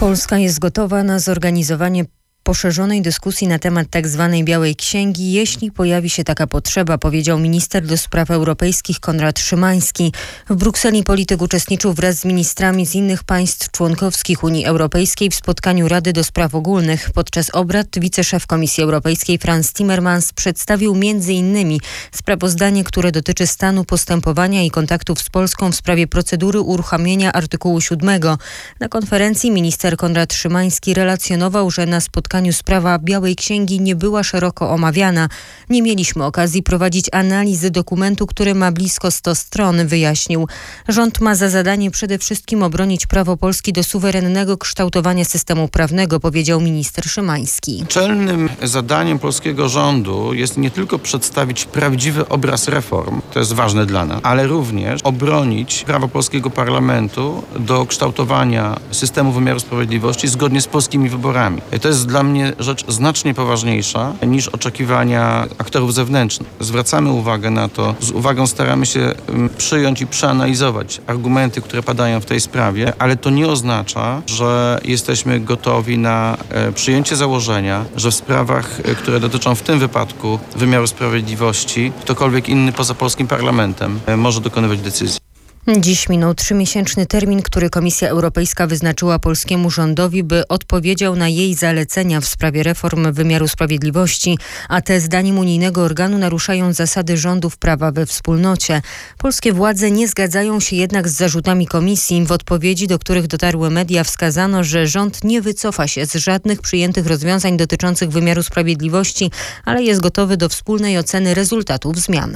Polska jest gotowa na zorganizowanie poszerzonej dyskusji na temat tzw. Białej Księgi, jeśli pojawi się taka potrzeba, powiedział minister do spraw europejskich Konrad Szymański. W Brukseli polityk uczestniczył wraz z ministrami z innych państw członkowskich Unii Europejskiej w spotkaniu Rady do Spraw Ogólnych. Podczas obrad wiceszef Komisji Europejskiej Frans Timmermans przedstawił m.in. sprawozdanie, które dotyczy stanu postępowania i kontaktów z Polską w sprawie procedury uruchamiania artykułu 7. Na konferencji minister Konrad Szymański relacjonował, że na spotkaniu sprawa Białej Księgi nie była szeroko omawiana. Nie mieliśmy okazji prowadzić analizy dokumentu, który ma blisko 100 stron, wyjaśnił. Rząd ma za zadanie przede wszystkim obronić prawo Polski do suwerennego kształtowania systemu prawnego, powiedział minister Szymański. Czelnym zadaniem polskiego rządu jest nie tylko przedstawić prawdziwy obraz reform, to jest ważne dla nas, ale również obronić prawo polskiego parlamentu do kształtowania systemu wymiaru sprawiedliwości zgodnie z polskimi wyborami. To jest dla mnie rzecz znacznie poważniejsza niż oczekiwania aktorów zewnętrznych. Zwracamy uwagę na to, z uwagą staramy się przyjąć i przeanalizować argumenty, które padają w tej sprawie, ale to nie oznacza, że jesteśmy gotowi na przyjęcie założenia, że w sprawach, które dotyczą w tym wypadku wymiaru sprawiedliwości, ktokolwiek inny poza polskim parlamentem może dokonywać decyzji. Dziś minął 3-miesięczny termin, który Komisja Europejska wyznaczyła polskiemu rządowi, by odpowiedział na jej zalecenia w sprawie reform wymiaru sprawiedliwości, a te zdaniem unijnego organu naruszają zasady rządów prawa we wspólnocie. Polskie władze nie zgadzają się jednak z zarzutami Komisji. W odpowiedzi, do których dotarły media, wskazano, że rząd nie wycofa się z żadnych przyjętych rozwiązań dotyczących wymiaru sprawiedliwości, ale jest gotowy do wspólnej oceny rezultatów zmian.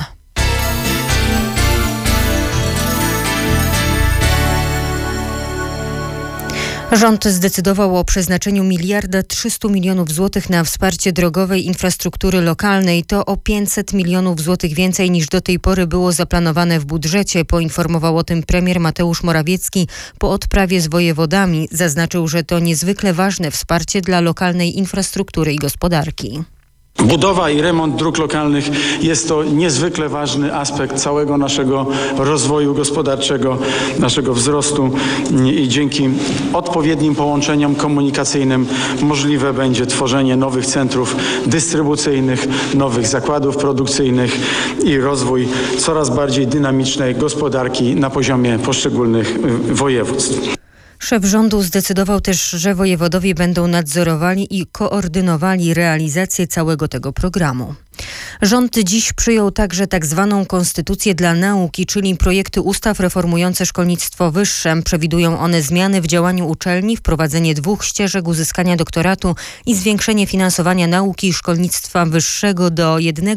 Rząd zdecydował o przeznaczeniu 1,3 mld złotych na wsparcie drogowej infrastruktury lokalnej. To o 500 milionów złotych więcej niż do tej pory było zaplanowane w budżecie. Poinformował o tym premier Mateusz Morawiecki po odprawie z wojewodami. Zaznaczył, że to niezwykle ważne wsparcie dla lokalnej infrastruktury i gospodarki. Budowa i remont dróg lokalnych jest to niezwykle ważny aspekt całego naszego rozwoju gospodarczego, naszego wzrostu i dzięki odpowiednim połączeniom komunikacyjnym możliwe będzie tworzenie nowych centrów dystrybucyjnych, nowych zakładów produkcyjnych i rozwój coraz bardziej dynamicznej gospodarki na poziomie poszczególnych województw. Szef rządu zdecydował też, że wojewodowie będą nadzorowali i koordynowali realizację całego tego programu. Rząd dziś przyjął także tzw. konstytucję dla nauki, czyli projekty ustaw reformujące szkolnictwo wyższe. Przewidują one zmiany w działaniu uczelni, wprowadzenie 2 ścieżek uzyskania doktoratu i zwiększenie finansowania nauki i szkolnictwa wyższego do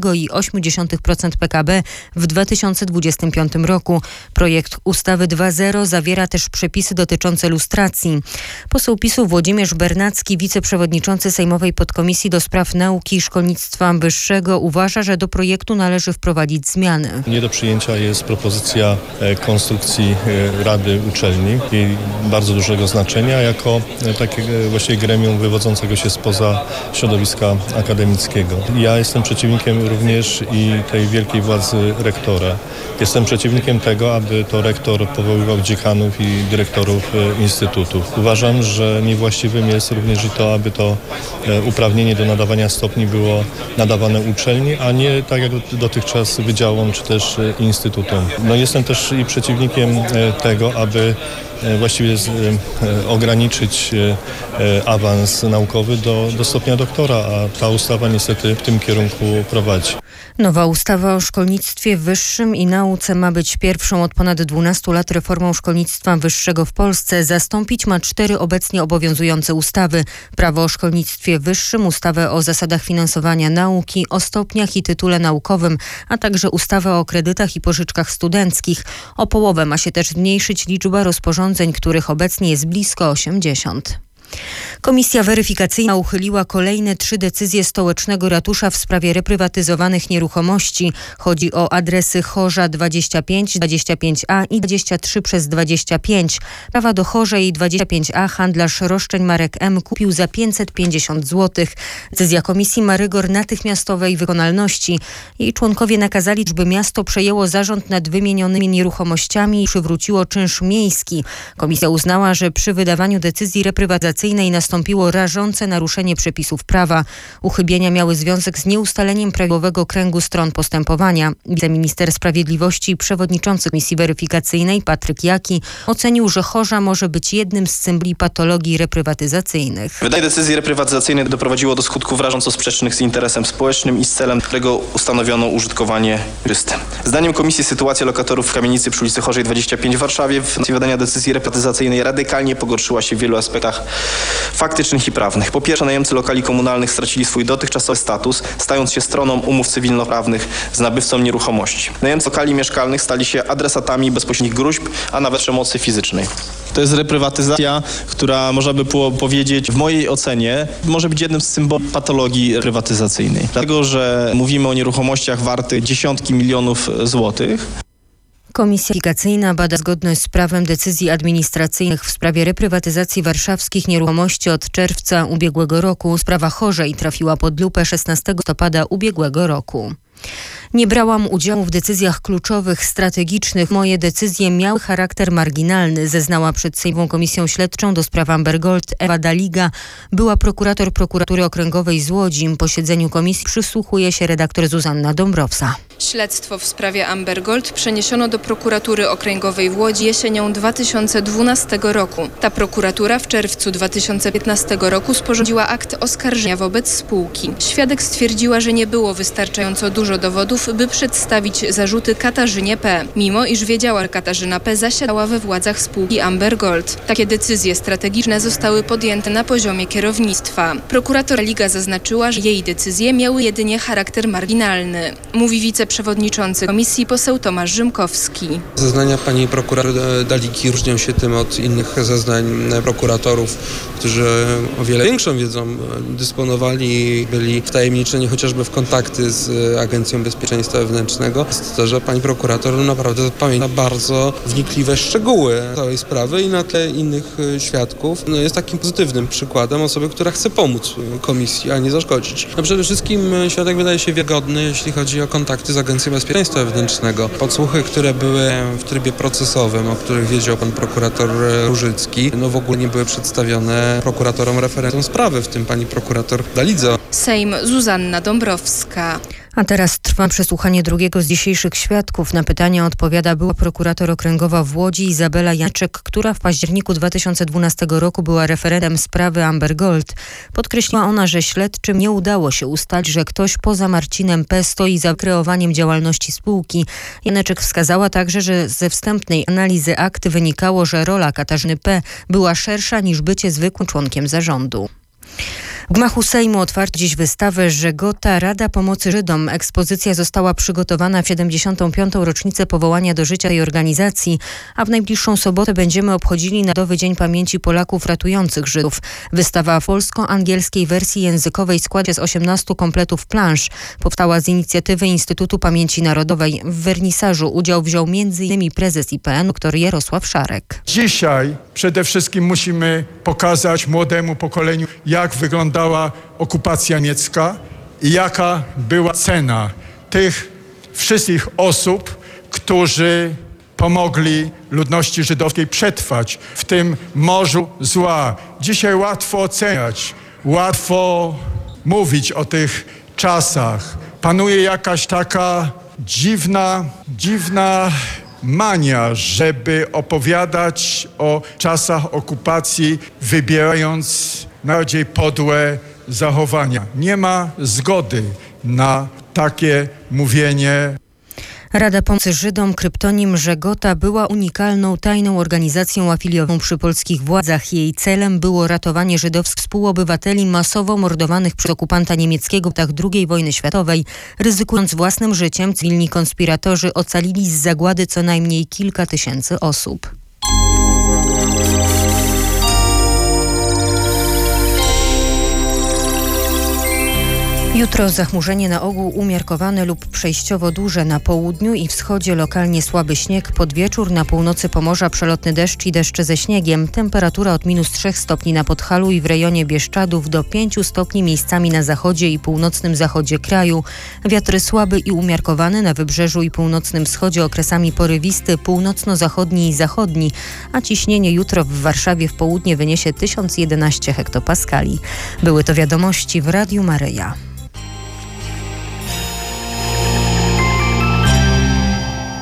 1,8% PKB w 2025 roku. Projekt ustawy 2.0 zawiera też przepisy dotyczące lustracji. Poseł PiS-u Włodzimierz Bernacki, wiceprzewodniczący Sejmowej Podkomisji do Spraw Nauki i Szkolnictwa Wyższego, uważa, że do projektu należy wprowadzić zmiany. Nie do przyjęcia jest propozycja konstrukcji Rady Uczelni i bardzo dużego znaczenia jako takiego właśnie gremium wywodzącego się spoza środowiska akademickiego. Ja jestem przeciwnikiem również i tej wielkiej władzy rektora. Jestem przeciwnikiem tego, aby to rektor powoływał dziekanów i dyrektorów instytutów. Uważam, że niewłaściwym jest również i to, aby to uprawnienie do nadawania stopni było nadawane uczelni, a nie tak jak dotychczas wydziałom czy też instytutom. Jestem też i przeciwnikiem tego, aby właściwie ograniczyć awans naukowy do stopnia doktora, a ta ustawa niestety w tym kierunku prowadzi. Nowa ustawa o szkolnictwie wyższym i nauce ma być pierwszą od ponad 12 lat reformą szkolnictwa wyższego w Polsce. Zastąpić ma 4 obecnie obowiązujące ustawy. Prawo o szkolnictwie wyższym, ustawę o zasadach finansowania nauki, o stopniach i tytule naukowym, a także ustawę o kredytach i pożyczkach studenckich. O połowę ma się też zmniejszyć liczba rozporządzeń, których obecnie jest blisko 80. Komisja weryfikacyjna uchyliła kolejne 3 decyzje stołecznego ratusza w sprawie reprywatyzowanych nieruchomości. Chodzi o adresy Chorza 25, 25A i 23/25. Prawa do Chorza i 25A handlarz roszczeń Marek M. kupił za 550 zł. Decyzja komisji ma rygor natychmiastowej wykonalności. Jej członkowie nakazali, by miasto przejęło zarząd nad wymienionymi nieruchomościami i przywróciło czynsz miejski. Komisja uznała, że przy wydawaniu decyzji reprywatyzacyjnej reprywatyzacyjnej nastąpiło rażące naruszenie przepisów prawa. Uchybienia miały związek z nieustaleniem prawidłowego kręgu stron postępowania. Wiceminister Sprawiedliwości i przewodniczący Komisji Weryfikacyjnej Patryk Jaki ocenił, że Chorza może być jednym z symboli patologii reprywatyzacyjnych. Wydanie decyzji reprywatyzacyjnej doprowadziło do skutków rażąco sprzecznych z interesem społecznym i z celem, którego ustanowiono użytkowanie czysty. Zdaniem Komisji sytuacja lokatorów w kamienicy przy ulicy Chorzej 25 w Warszawie w momencie wydania decyzji reprywatyzacyjnej radykalnie pogorszyła się w wielu aspektach faktycznych i prawnych. Po pierwsze, najemcy lokali komunalnych stracili swój dotychczasowy status, stając się stroną umów cywilnoprawnych z nabywcą nieruchomości. Najemcy lokali mieszkalnych stali się adresatami bezpośrednich gruźb, a nawet przemocy fizycznej. To jest reprywatyzacja, która można by było powiedzieć, w mojej ocenie, może być jednym z symboli patologii reprywatyzacyjnej. Dlatego, że mówimy o nieruchomościach wartych dziesiątki milionów złotych. Komisja Weryfikacyjna bada zgodność z prawem decyzji administracyjnych w sprawie reprywatyzacji warszawskich nieruchomości od czerwca ubiegłego roku. Sprawa Chorzej trafiła pod lupę 16 listopada ubiegłego roku. Nie brałam udziału w decyzjach kluczowych, strategicznych. Moje decyzje miały charakter marginalny, zeznała przed Sejmową Komisją Śledczą do spraw Amber Gold Ewa Daliga, była prokurator Prokuratury Okręgowej z Łodzi. Posiedzeniu komisji przysłuchuje się redaktor Zuzanna Dąbrowska. Śledztwo w sprawie Amber Gold przeniesiono do Prokuratury Okręgowej w Łodzi jesienią 2012 roku. Ta prokuratura w czerwcu 2015 roku sporządziła akt oskarżenia wobec spółki. Świadek stwierdziła, że nie było wystarczająco dużo dowodów, by przedstawić zarzuty Katarzynie P., mimo iż wiedziała, że Katarzyna P. zasiadała we władzach spółki Amber Gold. Takie decyzje strategiczne zostały podjęte na poziomie kierownictwa. Prokurator Liga zaznaczyła, że jej decyzje miały jedynie charakter marginalny. Mówi wiceprzewodniczący komisji poseł Tomasz Rzymkowski. Zeznania pani prokurator Daliki różnią się tym od innych zeznań prokuratorów, którzy o wiele większą wiedzą dysponowali i byli wtajemniczeni chociażby w kontakty z Agencją Bezpieczeństwa Wewnętrznego. Jest to, że pani prokurator naprawdę pamięta bardzo wnikliwe szczegóły całej sprawy i na tle innych świadków jest takim pozytywnym przykładem osoby, która chce pomóc komisji, a nie zaszkodzić. Przede wszystkim świadek wydaje się wiarygodny, jeśli chodzi o kontakty z Agencją Bezpieczeństwa Wewnętrznego. Podsłuchy, które były w trybie procesowym, o których wiedział pan prokurator Różycki, w ogóle nie były przedstawione prokuratorom referentom sprawy, w tym pani prokurator Dalidze. Sejm, Zuzanna Dąbrowska. A teraz trwa przesłuchanie drugiego z dzisiejszych świadków. Na pytania odpowiada była prokurator okręgowa w Łodzi Izabela Jaczek, która w październiku 2012 roku była referentem sprawy Amber Gold. Podkreśliła ona, że śledczym nie udało się ustalić, że ktoś poza Marcinem P. stoi za kreowaniem działalności spółki. Janeczek wskazała także, że ze wstępnej analizy akt wynikało, że rola Katarzyny P. była szersza niż bycie zwykłym członkiem zarządu. W gmachu Sejmu otwarto dziś wystawę Żegota Rada Pomocy Żydom. Ekspozycja została przygotowana w 75. rocznicę powołania do życia tej organizacji, a w najbliższą sobotę będziemy obchodzili Narodowy Dzień Pamięci Polaków ratujących Żydów. Wystawa w polsko-angielskiej wersji językowej składa się z 18 kompletów plansz. Powstała z inicjatywy Instytutu Pamięci Narodowej. W wernisażu udział wziął m.in. prezes IPN dr Jarosław Szarek. Dzisiaj przede wszystkim musimy pokazać młodemu pokoleniu, jak wyglądała okupacja niemiecka i jaka była cena tych wszystkich osób, którzy pomogli ludności żydowskiej przetrwać w tym morzu zła. Dzisiaj łatwo oceniać, łatwo mówić o tych czasach. Panuje jakaś taka dziwna mania, żeby opowiadać o czasach okupacji, wybierając najbardziej podłe zachowania. Nie ma zgody na takie mówienie. Rada Pomocy Żydom, kryptonim Żegota, była unikalną, tajną organizacją afiliowaną przy polskich władzach. Jej celem było ratowanie żydowskich współobywateli masowo mordowanych przez okupanta niemieckiego w latach II wojny światowej. Ryzykując własnym życiem, cywilni konspiratorzy ocalili z zagłady co najmniej kilka tysięcy osób. Jutro zachmurzenie na ogół umiarkowane lub przejściowo duże na południu i wschodzie, lokalnie słaby śnieg, pod wieczór na północy Pomorza przelotny deszcz i deszcze ze śniegiem. Temperatura od -3 stopni na Podhalu i w rejonie Bieszczadów do 5 stopni miejscami na zachodzie i północnym zachodzie kraju. Wiatry słaby i umiarkowany na wybrzeżu i północnym wschodzie, okresami porywisty, północno-zachodni i zachodni, a ciśnienie jutro w Warszawie w południe wyniesie 1011 hektopaskali. Były to wiadomości w Radiu Maryja.